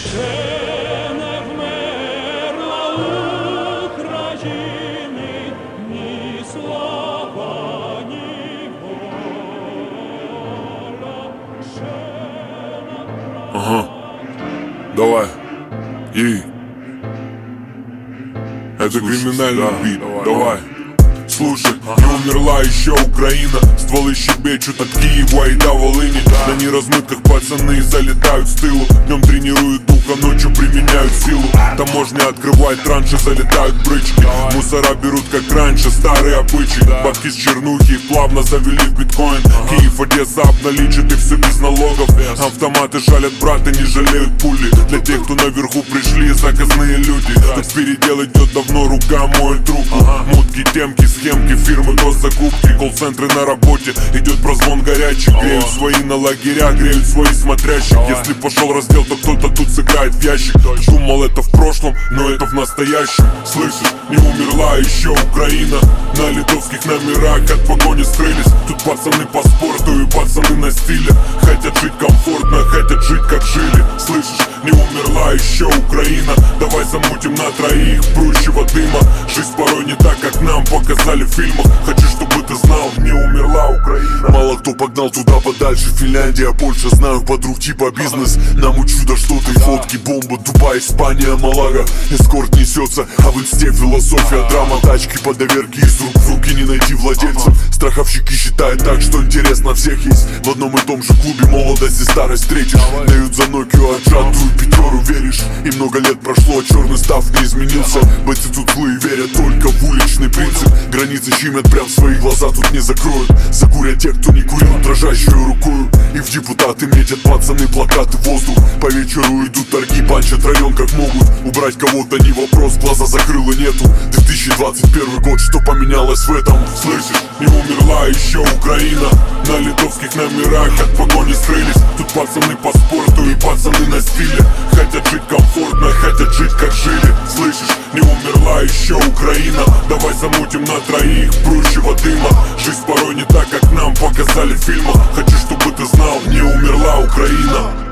Ще не вмерла України ні слава, ні воля. Ще не Ага, давай. И это криминальный бит, давай. Слушай, не умерла еще Украина. Стволы щебечут от Киева и до Волыни. На неразмытках пацаны залетают с тылу. Днем тренируют дух, а ночью применяют силу. Таможня открывает транши, залетают брычки. Мусора берут как раньше, старые обычаи. Бабки с чернухи плавно завели в биткоин. Киев, Одесса обналичит и все без налогов. Автоматы шалят, браты, не жалеют пули. Для тех, кто наверху пришли, заказные люди. Тут передел идет давно, рука моет руку. Мутки, темки, схемки, фирмы, госзакупки. Колл-центры на работе, идет прозвон горячий. Греют свои на лагеря, греют свои смотрящих. Если пошел раздел, то кто-то тут сыграет в ящик. Думал, это в прошлом, но это в настоящем. Слышишь, не умерла еще Украина. На литовских номерах от погони скрылись. Тут пацаны по спорту и пацаны на стиле. Хотят жить комфортно, хотят жить как жили. Слышишь, не умерла еще Украина. Давай замутим на троих прущего дыма. Жизнь порой не так, как нам показали в фильмах. Хочу, чтобы ты знал, не умерла Украина. Мало кто погнал туда подальше. Финляндия, Польша, знаю подруг типа бизнес. Нам учудо что-то и фотки, бомба, Дубай, Испания, Малага. Эскорт несется, а в инсте философия, драма. Тачки по доверке, из рук в руки не найти владельцев. Страховщики считают так, что интерес на всех есть. В одном и том же клубе молодость и старость встретишь. Дают за Nokia отжатую пятеру, веришь? И много лет прошло, а черный став не изменился. Бойцы тут злые верят только в уличный принцип. Границы щемят прям в свои глаза, тут не закроют. Закурят те, кто не курил, дрожащую рукою. И в депутаты метят пацаны плакаты в воздух. По вечеру идут торги, банчат район как могут. Убрать кого-то не вопрос, глаза закрыло нету. 2021 год, что поменялось в этом? Слышишь, не умерла еще Украина. На литовских номерах от погони скрылись. Тут пацаны по спорту и пацаны на стиле. Хотят жить комфортно, хотят жить как жили. Слышишь, не умерла еще Украина. Давай замутим на троих прущего дыма. Жизнь порой не так, как нам показали в фильмах. Хочу, чтобы ты знал, не умерла Украина.